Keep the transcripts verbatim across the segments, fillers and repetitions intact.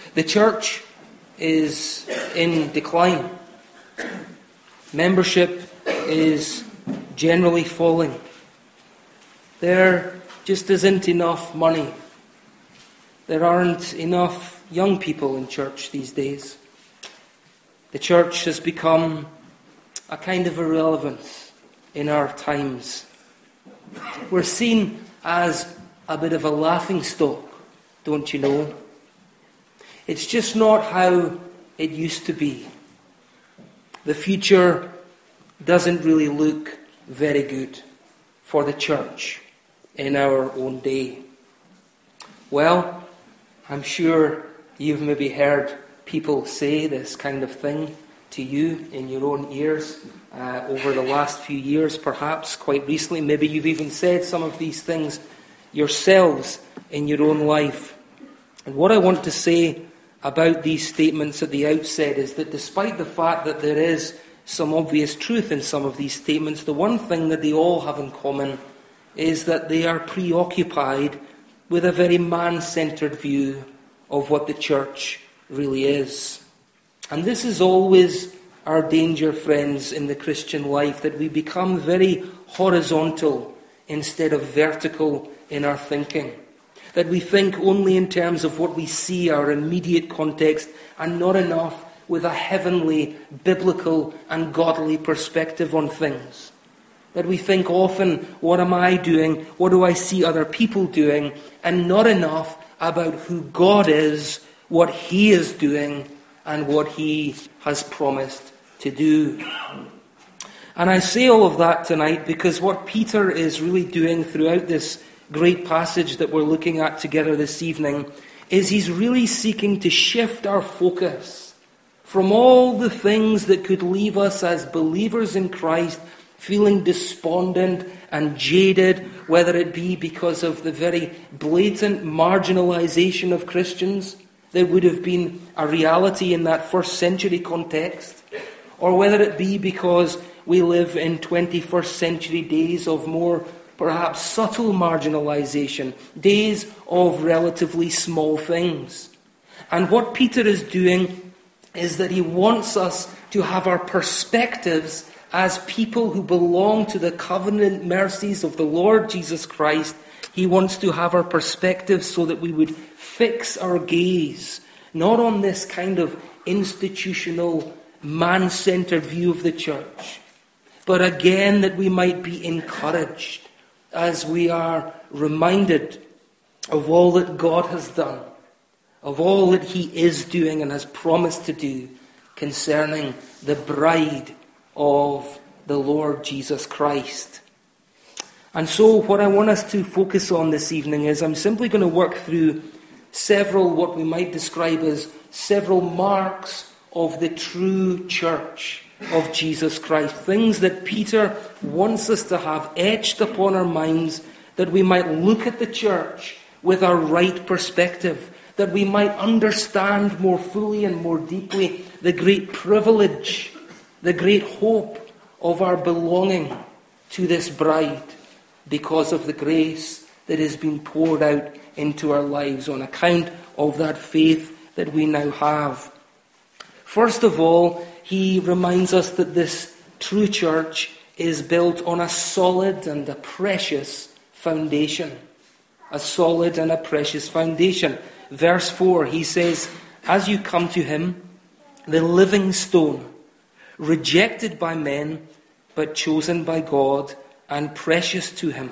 The church is in decline. Membership is generally falling. There just isn't enough money. There aren't enough young people in church these days. The church has become a kind of irrelevance in our times. We're seen as a bit of a laughingstock, don't you know? It's just not how it used to be. The future doesn't really look very good for the church in our own day. Well, I'm sure you've maybe heard people say this kind of thing to you in your own ears uh, over the last few years, perhaps quite recently. Maybe you've even said some of these things yourselves in your own life. And what I want to say about these statements at the outset is that despite the fact that there is some obvious truth in some of these statements, the one thing that they all have in common is that they are preoccupied with a very man-centered view of what the church really is. And this is always our danger, friends, in the Christian life, that we become very horizontal instead of vertical in our thinking. That we think only in terms of what we see, our immediate context, and not enough with a heavenly, biblical, and godly perspective on things. That we think often, what am I doing? What do I see other people doing? And not enough about who God is, what He is doing, and what He has promised to do. And I say all of that tonight because what Peter is really doing throughout this great passage that we're looking at together this evening is he's really seeking to shift our focus from all the things that could leave us as believers in Christ feeling despondent and jaded, whether it be because of the very blatant marginalization of Christians that would have been a reality in that first century context, or whether it be because we live in twenty-first century days of more perhaps subtle marginalization, days of relatively small things. And what Peter is doing is that he wants us to have our perspectives as people who belong to the covenant mercies of the Lord Jesus Christ. He wants to have our perspectives so that we would fix our gaze, not on this kind of institutional, man-centered view of the church, but again that we might be encouraged as we are reminded of all that God has done, of all that He is doing and has promised to do concerning the bride of the Lord Jesus Christ. And so what I want us to focus on this evening is I'm simply going to work through several, what we might describe as several marks of the true church of Jesus Christ. Things that Peter wants us to have etched upon our minds, that we might look at the church with our right perspective, that we might understand more fully and more deeply the great privilege, the great hope of our belonging to this bride because of the grace that has been poured out into our lives on account of that faith that we now have. First of all, he reminds us that this true church is built on a solid and a precious foundation. A solid and a precious foundation. Verse four, he says, "As you come to him, the living stone, rejected by men, but chosen by God and precious to him."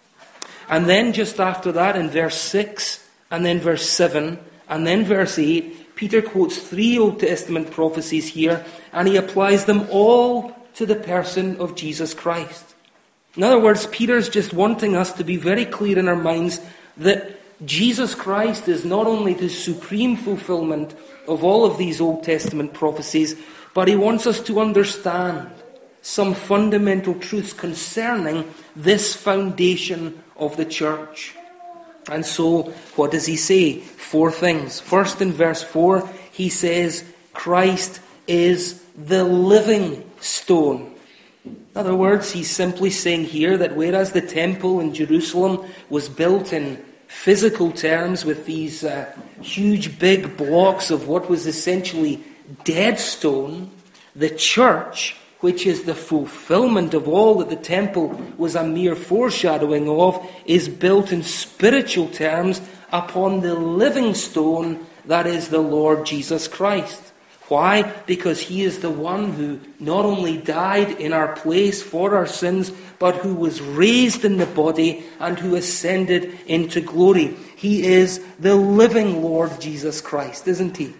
And then just after that, in verse six, and then verse seven, and then verse eight, Peter quotes three Old Testament prophecies here, and he applies them all to the person of Jesus Christ. In other words, Peter's just wanting us to be very clear in our minds that Jesus Christ is not only the supreme fulfillment of all of these Old Testament prophecies, but he wants us to understand some fundamental truths concerning this foundation of the church. And so, what does he say? Four things. First, in verse four, he says, Christ is the living stone. In other words, he's simply saying here that whereas the temple in Jerusalem was built in physical terms with these uh, huge big blocks of what was essentially dead stone, the church, which is the fulfillment of all that the temple was a mere foreshadowing of, is built in spiritual terms upon the living stone that is the Lord Jesus Christ. Why? Because he is the one who not only died in our place for our sins, but who was raised in the body and who ascended into glory. He is the living Lord Jesus Christ, isn't he?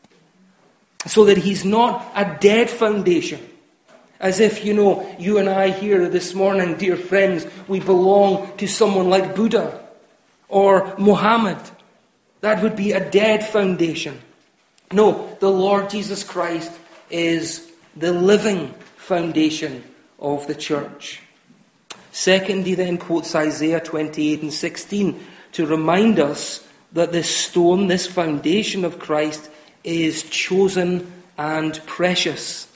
So that he's not a dead foundation. As if, you know, you and I here this morning, dear friends, we belong to someone like Buddha or Muhammad. That would be a dead foundation. No, the Lord Jesus Christ is the living foundation of the church. Second, he then quotes Isaiah twenty-eight and sixteen to remind us that this stone, this foundation of Christ, is chosen and precious.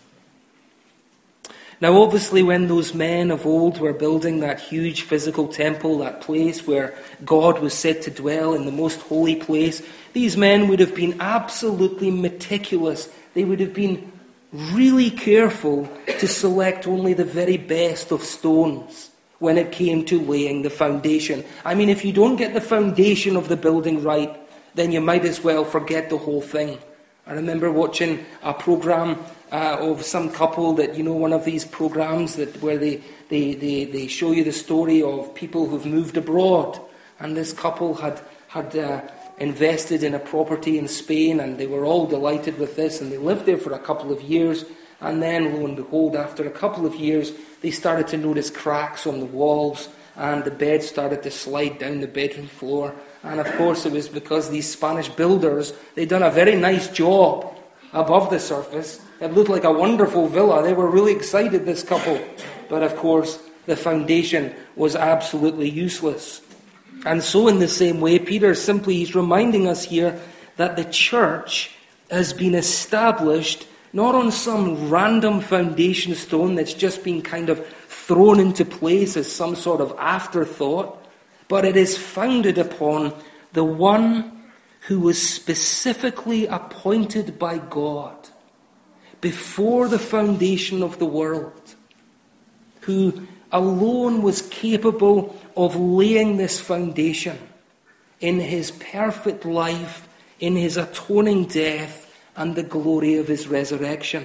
Now, obviously, when those men of old were building that huge physical temple, that place where God was said to dwell in the most holy place, these men would have been absolutely meticulous. They would have been really careful to select only the very best of stones when it came to laying the foundation. I mean, if you don't get the foundation of the building right, then you might as well forget the whole thing. I remember watching a program uh, of some couple that, you know, one of these programs that where they, they, they, they show you the story of people who've moved abroad. And this couple had, had uh, invested in a property in Spain, and they were all delighted with this, and they lived there for a couple of years. And then, lo and behold, after a couple of years, they started to notice cracks on the walls, and the bed started to slide down the bedroom floor. And of course it was because these Spanish builders, they'd done a very nice job above the surface. It looked like a wonderful villa. They were really excited, this couple. But of course, the foundation was absolutely useless. And so in the same way, Peter simply is reminding us here that the church has been established not on some random foundation stone that's just been kind of thrown into place as some sort of afterthought, but it is founded upon the one who was specifically appointed by God before the foundation of the world, who alone was capable of laying this foundation in his perfect life, in his atoning death, and the glory of his resurrection.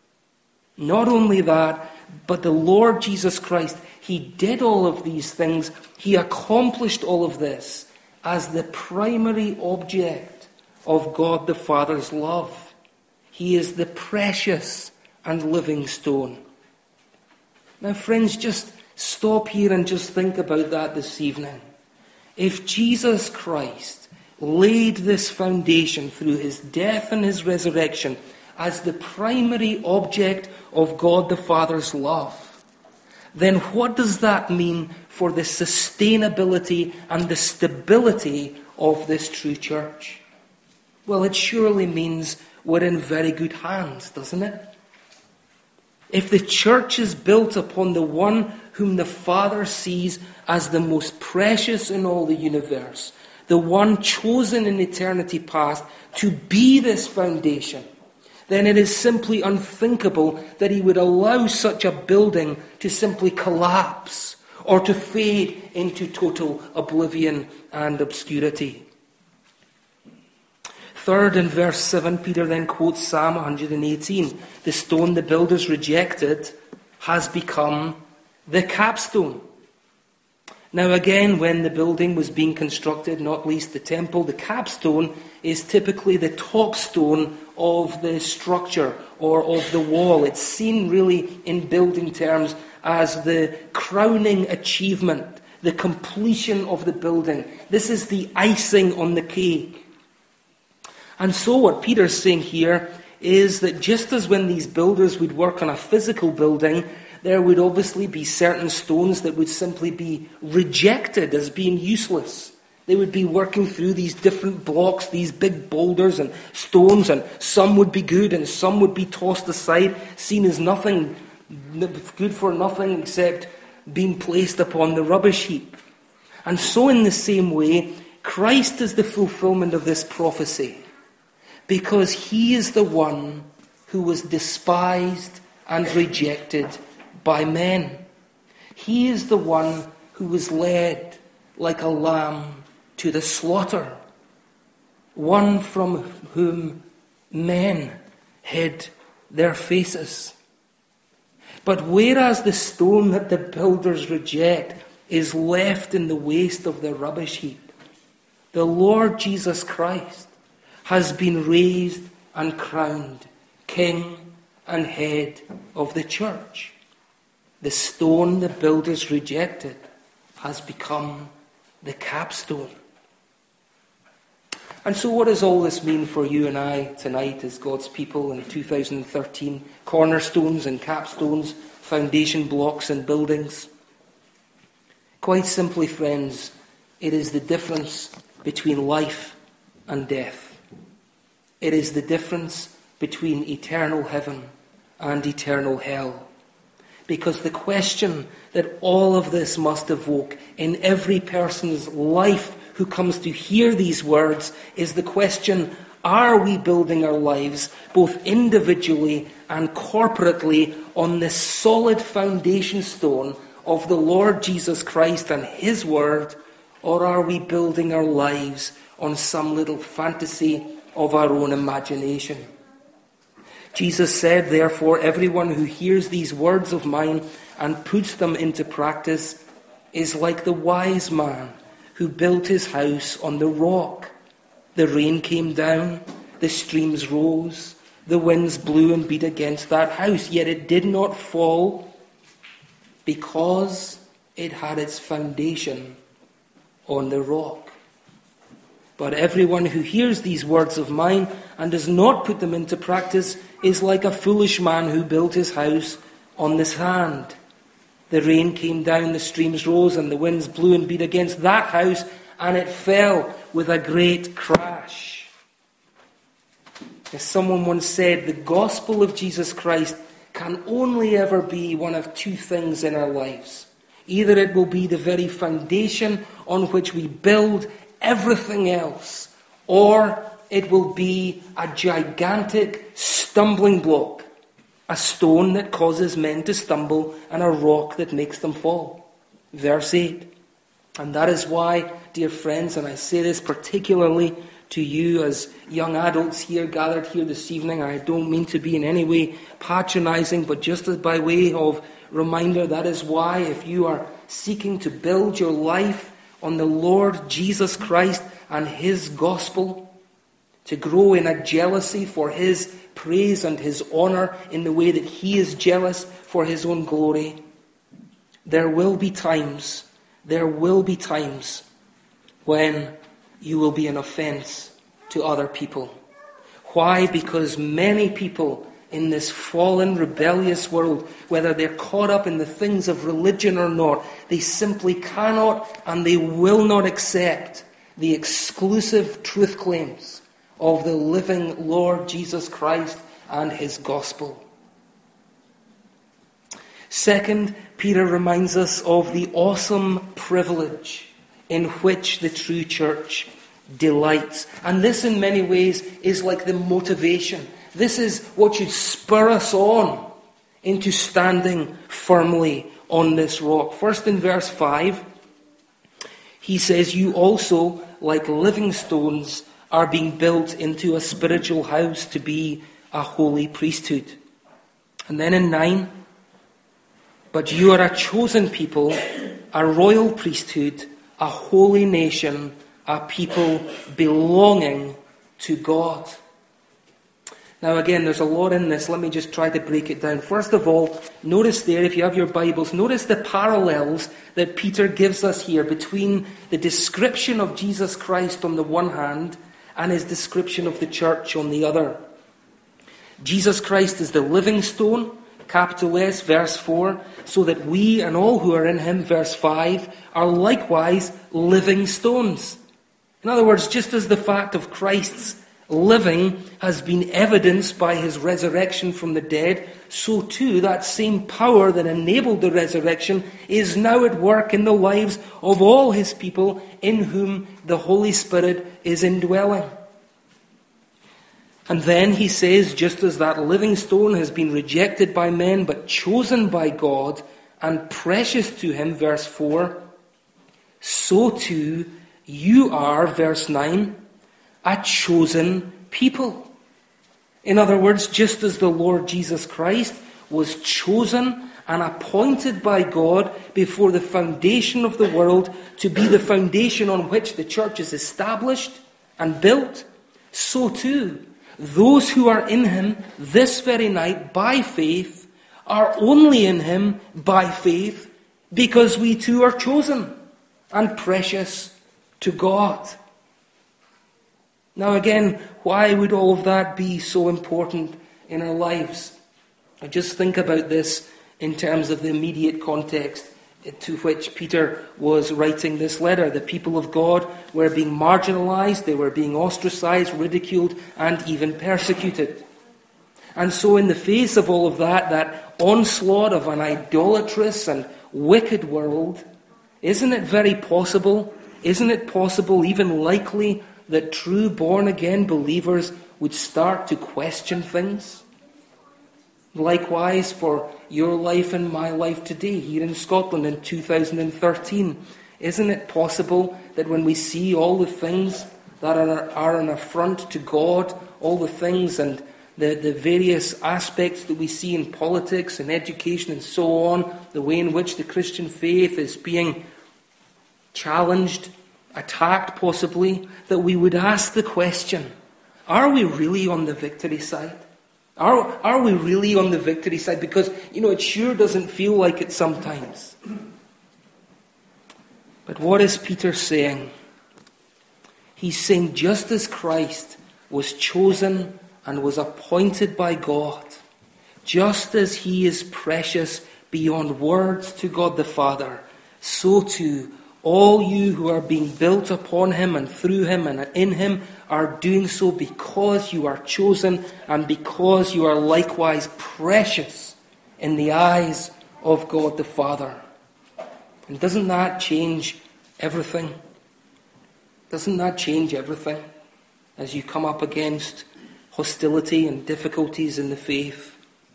Not only that, but the Lord Jesus Christ, he did all of these things. He accomplished all of this as the primary object of God the Father's love. He is the precious and living stone. Now, friends, just stop here and just think about that this evening. If Jesus Christ laid this foundation through his death and his resurrection as the primary object of God the Father's love, then what does that mean for the sustainability and the stability of this true church? Well, it surely means we're in very good hands, doesn't it? If the church is built upon the one whom the Father sees as the most precious in all the universe, the one chosen in eternity past to be this foundation, then it is simply unthinkable that he would allow such a building to simply collapse or to fade into total oblivion and obscurity. Third, in verse seven, Peter then quotes Psalm one eighteen. The stone the builders rejected has become the capstone. Now again, when the building was being constructed, not least the temple, the capstone is typically the top stone of the structure or of the wall. It's seen really in building terms as the crowning achievement, the completion of the building. This is the icing on the cake. And so what Peter's saying here is that just as when these builders would work on a physical building, there would obviously be certain stones that would simply be rejected as being useless. They would be working through these different blocks, these big boulders and stones, and some would be good and some would be tossed aside, seen as nothing, good for nothing except being placed upon the rubbish heap. And so in the same way, Christ is the fulfillment of this prophecy, because he is the one who was despised and rejected by men. He is the one who was led like a lamb to the slaughter, one from whom men hid their faces. But whereas the stone that the builders reject is left in the waste of the rubbish heap, the Lord Jesus Christ has been raised and crowned King and head of the church. The stone the builders rejected has become the capstone. And so what does all this mean for you and I tonight as God's people in two thousand thirteen? Cornerstones and capstones, foundation blocks and buildings. Quite simply, friends, it is the difference between life and death. It is the difference between eternal heaven and eternal hell. Because the question that all of this must evoke in every person's life who comes to hear these words is the question, are we building our lives, both individually and corporately, on this solid foundation stone of the Lord Jesus Christ and his word, or are we building our lives on some little fantasy of our own imagination? Jesus said, therefore, everyone who hears these words of mine and puts them into practice is like the wise man who built his house on the rock. The rain came down, the streams rose, the winds blew and beat against that house, yet it did not fall because it had its foundation on the rock. But everyone who hears these words of mine and does not put them into practice is like a foolish man who built his house on the sand. The rain came down, the streams rose, and the winds blew and beat against that house, and it fell with a great crash. As someone once said, the gospel of Jesus Christ can only ever be one of two things in our lives. Either it will be the very foundation on which we build everything else, or it will be a gigantic stumbling block, a stone that causes men to stumble and a rock that makes them fall. Verse eight. And that is why, dear friends, and I say this particularly to you as young adults here gathered here this evening, I don't mean to be in any way patronizing, but just as by way of reminder, that is why if you are seeking to build your life on the Lord Jesus Christ and his gospel, to grow in a jealousy for his praise and his honor in the way that he is jealous for his own glory, there will be times, there will be times when you will be an offense to other people. Why? Because many people in this fallen, rebellious world, whether they're caught up in the things of religion or not, they simply cannot and they will not accept the exclusive truth claims of the living Lord Jesus Christ and his gospel. Second, Peter reminds us of the awesome privilege in which the true church delights. And this in many ways is like the motivation. This is what should spur us on into standing firmly on this rock. First in verse five, he says, you also, like living stones, are being built into a spiritual house to be a holy priesthood. And then in nine, but you are a chosen people, a royal priesthood, a holy nation, a people belonging to God. Now again, there's a lot in this. Let me just try to break it down. First of all, notice there, if you have your Bibles, notice the parallels that Peter gives us here between the description of Jesus Christ on the one hand and his description of the church on the other. Jesus Christ is the living stone, capital S, verse four, so that we and all who are in him, verse five, are likewise living stones. In other words, just as the fact of Christ's living has been evidenced by his resurrection from the dead, so too that same power that enabled the resurrection is now at work in the lives of all his people in whom the Holy Spirit is indwelling. And then he says, just as that living stone has been rejected by men but chosen by God and precious to him, verse four, so too you are, verse nine, a chosen people. In other words, just as the Lord Jesus Christ was chosen and appointed by God before the foundation of the world to be the foundation on which the church is established and built, so too those who are in him this very night by faith are only in him by faith because we too are chosen and precious to God. Now again, why would all of that be so important in our lives? I just think about this in terms of the immediate context to which Peter was writing this letter. The people of God were being marginalized, they were being ostracized, ridiculed, and even persecuted. And so in the face of all of that, that onslaught of an idolatrous and wicked world, isn't it very possible, isn't it possible, even likely, that true born-again believers would start to question things? Likewise for your life and my life today here in Scotland in two thousand thirteen. Isn't it possible that when we see all the things that are, are an affront to God, all the things and the, the various aspects that we see in politics and education and so on, the way in which the Christian faith is being challenged, attacked possibly, that we would ask the question, are we really on the victory side? Are, are we really on the victory side? Because, you know, it sure doesn't feel like it sometimes. But what is Peter saying? He's saying just as Christ was chosen and was appointed by God, just as he is precious beyond words to God the Father, so too all you who are being built upon him and through him and in him are doing so because you are chosen and because you are likewise precious in the eyes of God the Father. And doesn't that change everything? Doesn't that change everything as you come up against hostility and difficulties in the faith?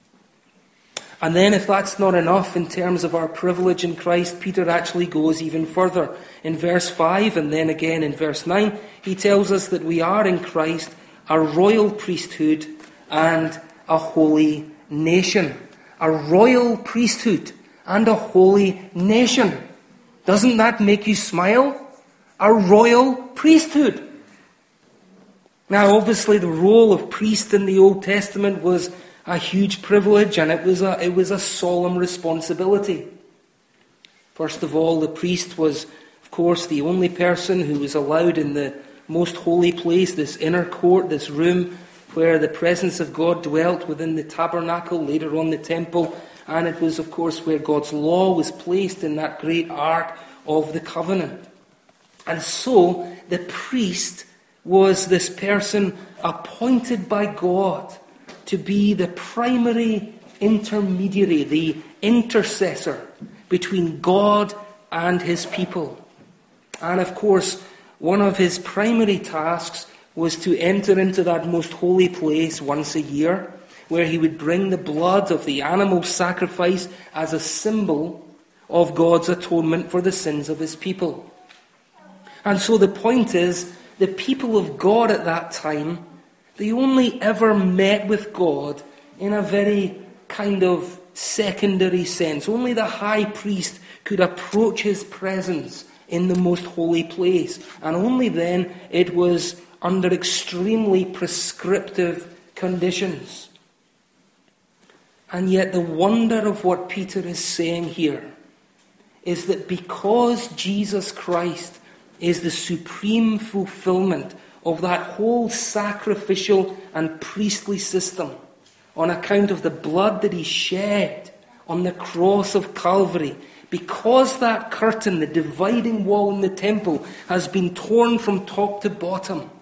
And then if that's not enough in terms of our privilege in Christ, Peter actually goes even further. In verse five and then again in verse nine, he tells us that we are in Christ a royal priesthood and a holy nation. A royal priesthood and a holy nation. Doesn't that make you smile? A royal priesthood. Now obviously the role of priest in the Old Testament was a huge privilege, and it was a it was a solemn responsibility. First of all, the priest was, of course, the only person who was allowed in the most holy place, this inner court, this room where the presence of God dwelt within the tabernacle, later on the temple, and it was, of course, where God's law was placed in that great ark of the covenant. And so, the priest was this person appointed by God to be the primary intermediary, the intercessor between God and his people. And of course, one of his primary tasks was to enter into that most holy place once a year, where he would bring the blood of the animal sacrifice as a symbol of God's atonement for the sins of his people. And so the point is, the people of God at that time, they only ever met with God in a very kind of secondary sense. Only the high priest could approach his presence in the most holy place. And only then it was under extremely prescriptive conditions. And yet the wonder of what Peter is saying here is that because Jesus Christ is the supreme fulfillment of that whole sacrificial and priestly system, on account of the blood that he shed on the cross of Calvary, because that curtain, the dividing wall in the temple, has been torn from top to bottom,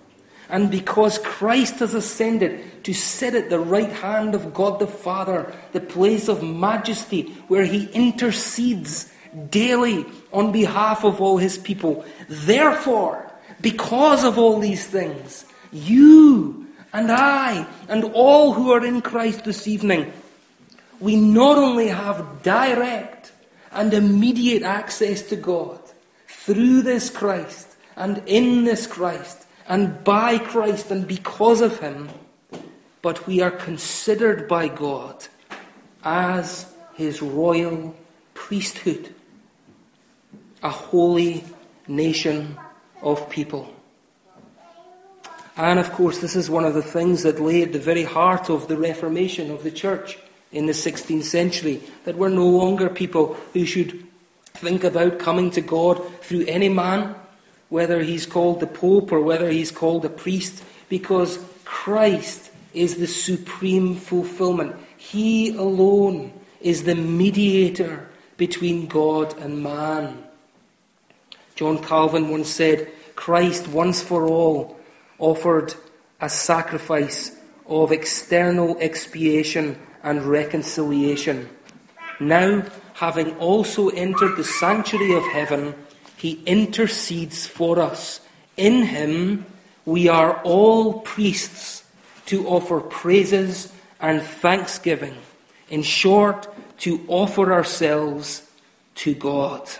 And because Christ has ascended to sit at the right hand of God the Father, the place of majesty where he intercedes daily on behalf of all his people. Therefore, because of all these things, you and I and all who are in Christ this evening, we not only have direct and immediate access to God through this Christ and in this Christ and by Christ and because of him, but we are considered by God as his royal priesthood, a holy nation of people. And of course, this is one of the things that lay at the very heart of the Reformation of the Church in the sixteenth century, that we're no longer people who should think about coming to God through any man, whether he's called the Pope or whether he's called a priest, because Christ is the supreme fulfillment. He alone is the mediator between God and man. John Calvin once said, Christ once for all offered a sacrifice of external expiation and reconciliation. Now, having also entered the sanctuary of heaven, he intercedes for us. In him we are all priests to offer praises and thanksgiving. In short, to offer ourselves to God.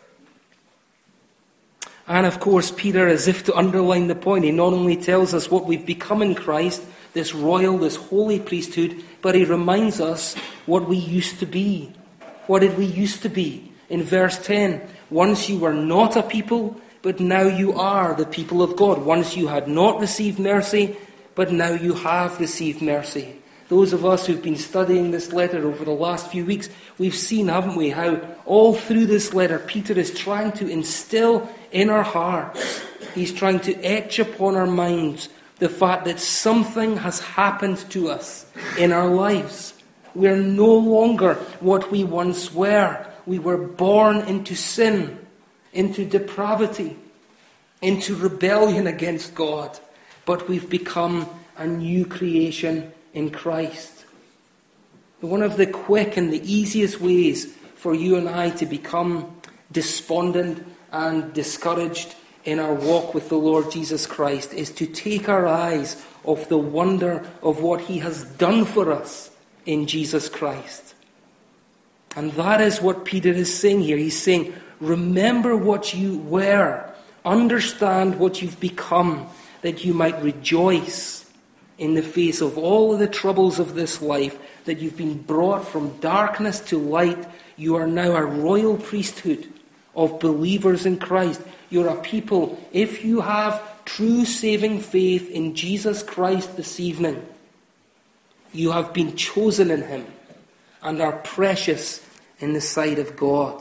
And of course, Peter, as if to underline the point, he not only tells us what we've become in Christ, this royal, this holy priesthood, but he reminds us what we used to be. What did we used to be? In verse ten, once you were not a people, but now you are the people of God. Once you had not received mercy, but now you have received mercy. Those of us who've been studying this letter over the last few weeks, we've seen, haven't we, how all through this letter Peter is trying to instill in our hearts, he's trying to etch upon our minds the fact that something has happened to us in our lives. We're no longer what we once were. We were born into sin, into depravity, into rebellion against God. But we've become a new creation in Christ. One of the quick and the easiest ways for you and I to become despondent and discouraged in our walk with the Lord Jesus Christ is to take our eyes off the wonder of what he has done for us in Jesus Christ. And that is what Peter is saying here. He's saying, remember what you were. Understand what you've become, that you might rejoice in the face of all of the troubles of this life, that you've been brought from darkness to light. You are now a royal priesthood of believers in Christ. You're a people, if you have true saving faith in Jesus Christ this evening, you have been chosen in him and are precious in the sight of God.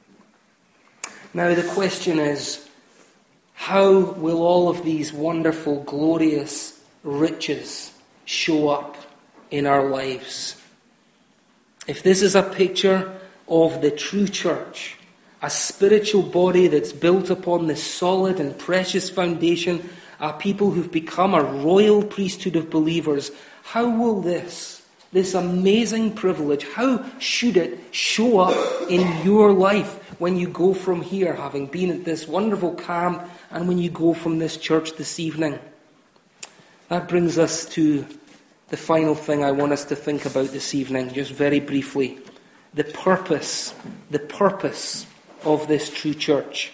Now the question is, how will all of these wonderful, glorious riches show up in our lives? If this is a picture of the true church, a spiritual body that's built upon this solid and precious foundation, a people who've become a royal priesthood of believers, how will this, this amazing privilege, how should it show up in your life when you go from here, having been at this wonderful camp, and when you go from this church this evening? That brings us to the final thing I want us to think about this evening, just very briefly. The purpose, the purpose of this true church.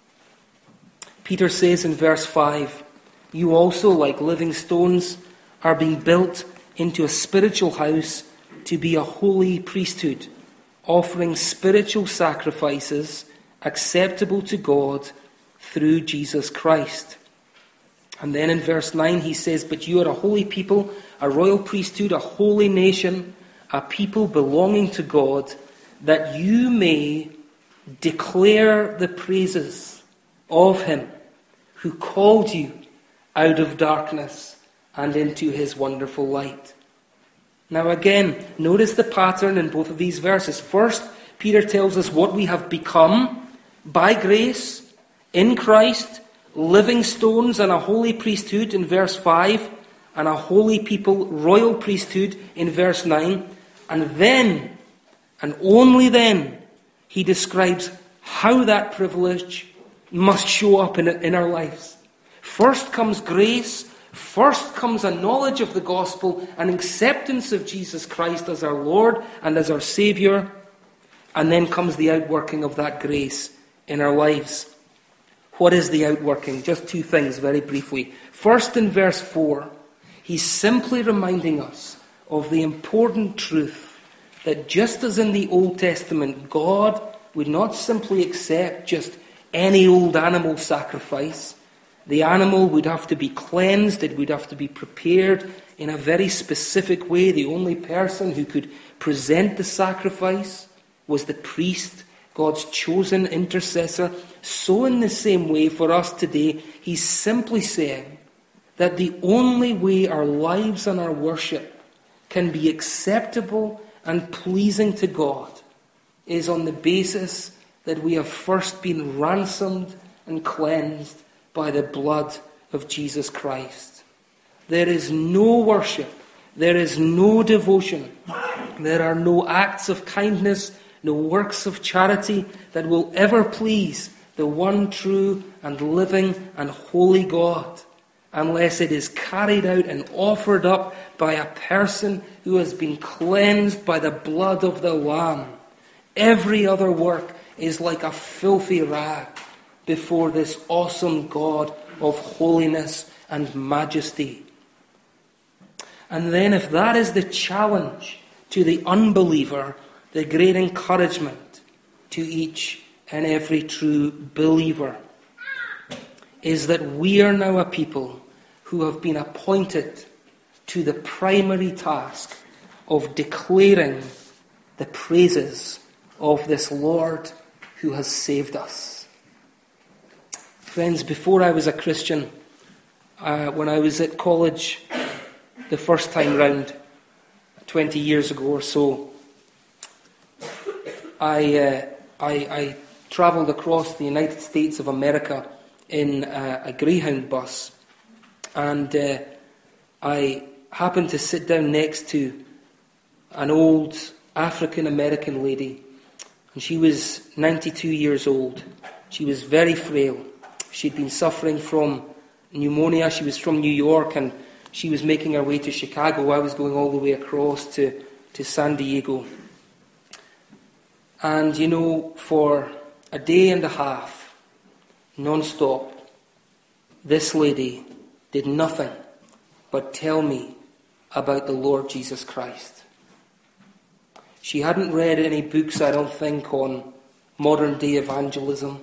Peter says in verse five, you also, like living stones, are being built into a spiritual house to be a holy priesthood, offering spiritual sacrifices acceptable to God through Jesus Christ. And then in verse nine he says, but you are a holy people, a royal priesthood, a holy nation, a people belonging to God, that you may declare the praises of him who called you out of darkness and into his wonderful light. Now again, notice the pattern in both of these verses. First, Peter tells us what we have become by grace in Christ, living stones and a holy priesthood in verse five, and a holy people, royal priesthood in verse nine. And then, and only then, he describes how that privilege must show up in, in our lives. First comes grace, first comes a knowledge of the gospel, an acceptance of Jesus Christ as our Lord and as our Saviour, and then comes the outworking of that grace in our lives. What is the outworking? Just two things very briefly. First, in verse four, he's simply reminding us of the important truth that just as in the Old Testament, God would not simply accept just any old animal sacrifice. The animal would have to be cleansed, it would have to be prepared in a very specific way. The only person who could present the sacrifice was the priest, God's chosen intercessor. So in the same way for us today, he's simply saying that the only way our lives and our worship can be acceptable and pleasing to God is on the basis that we have first been ransomed and cleansed by the blood of Jesus Christ. There is no worship, there is no devotion, there are no acts of kindness, no works of charity that will ever please the one true and living and holy God, unless it is carried out and offered up by a person who has been cleansed by the blood of the Lamb. Every other work is like a filthy rag before this awesome God of holiness and majesty. And then if that is the challenge to the unbeliever, the great encouragement to each and every true believer is that we are now a people who have been appointed to the primary task of declaring the praises of this Lord who has saved us. Friends, before I was a Christian, uh, when I was at college the first time round, twenty years ago or so, I, uh, I, I travelled across the United States of America in uh, a Greyhound bus, and uh, I happened to sit down next to an old African American lady, and she was ninety-two years old. She was very frail. She'd been suffering from pneumonia. She was from New York, and she was making her way to Chicago. I was going all the way across to, to San Diego. And, you know, for a day and a half, non-stop, this lady did nothing but tell me about the Lord Jesus Christ. She hadn't read any books, I don't think, on modern day evangelism,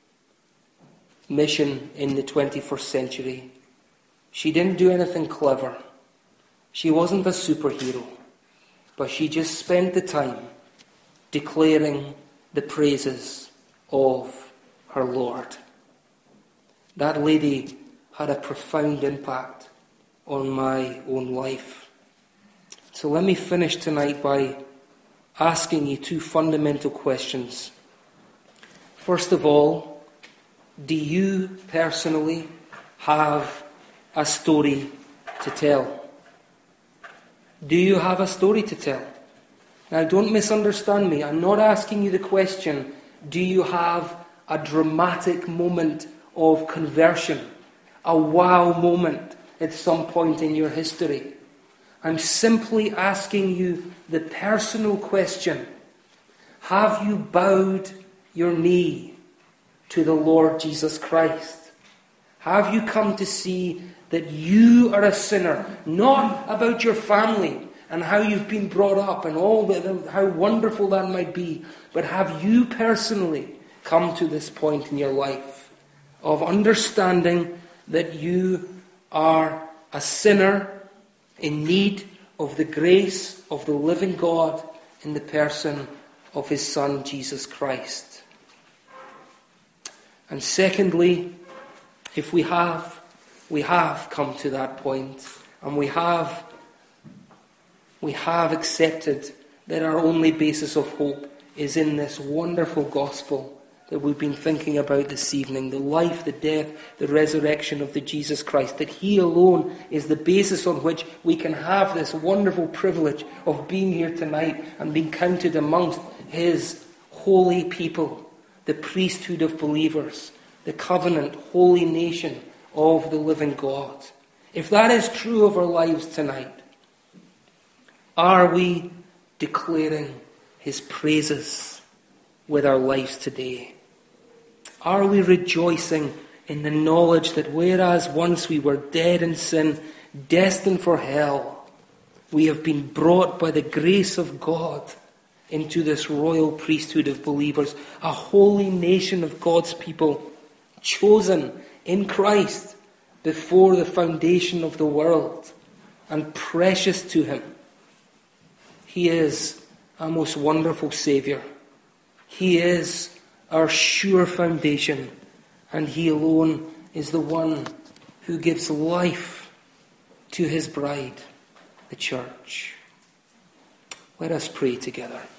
mission in the twenty-first century. She didn't do anything clever. She wasn't a superhero, but she just spent the time declaring the praises of her Lord. That lady had a profound impact on my own life. So let me finish tonight by asking you two fundamental questions. First of all, do you personally have a story to tell? Do you have a story to tell? Now, don't misunderstand me. I'm not asking you the question, do you have a dramatic moment of conversion, a wow moment at some point in your history? I'm simply asking you the personal question, have you bowed your knee to the Lord Jesus Christ? Have you come to see that you are a sinner, not about your family and how you've been brought up and all that, how wonderful that might be, but have you personally come to this point in your life of understanding that you are a sinner in need of the grace of the living God in the person of his Son, Jesus Christ? And secondly, if we have, we have come to that point, and we have, we have accepted that our only basis of hope is in this wonderful gospel that we've been thinking about this evening, the life, the death, the resurrection of the Jesus Christ, that he alone is the basis on which we can have this wonderful privilege of being here tonight and being counted amongst his holy people, the priesthood of believers, the covenant, holy nation of the living God. If that is true of our lives tonight, are we declaring his praises with our lives today? Are we rejoicing in the knowledge that whereas once we were dead in sin, destined for hell, we have been brought by the grace of God into this royal priesthood of believers, a holy nation of God's people, chosen in Christ before the foundation of the world and precious to him? He is a most wonderful Saviour. He is our sure foundation, and he alone is the one who gives life to his bride, the church. Let us pray together.